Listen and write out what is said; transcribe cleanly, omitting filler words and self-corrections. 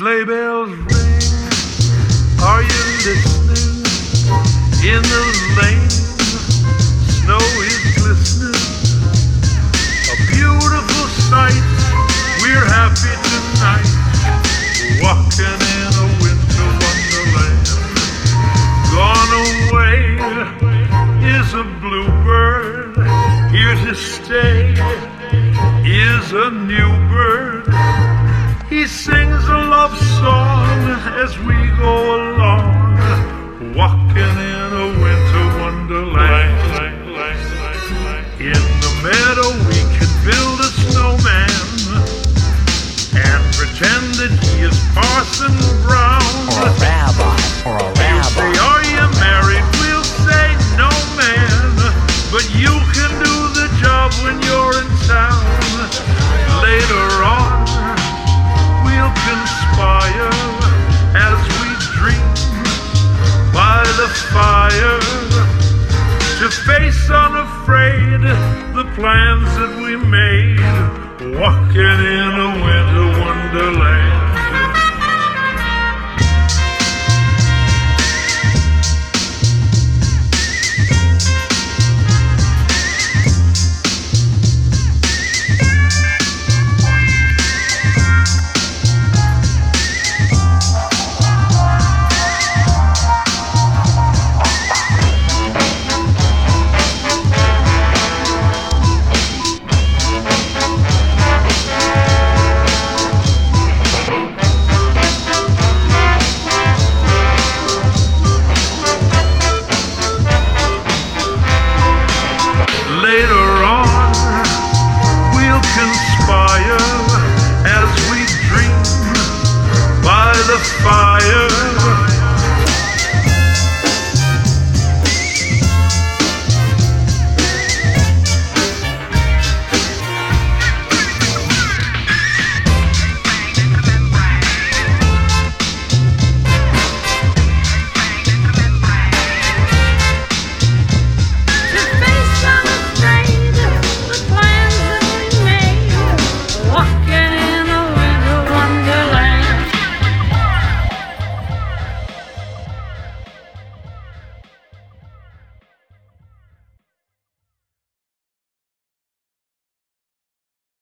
Sleigh bells ring, are you listening? In the lane, snow is glistening. A beautiful sight, we're happy tonight. We're walking in a winter wonderland. Gone away is a bluebird, here to stay is a new bird. He sings a love song as we go along, walking in a winter wonderland. In the meadow we can build a snowman and pretend that he is Parson Brown. Or a rabbi, or a He'll say, rabbi. are you married? We'll say, no man, but you can do the job when you're in town. Later on we'll conspire as we dream by the fire to face unafraid the plans that we made, walking in a winter wonderland.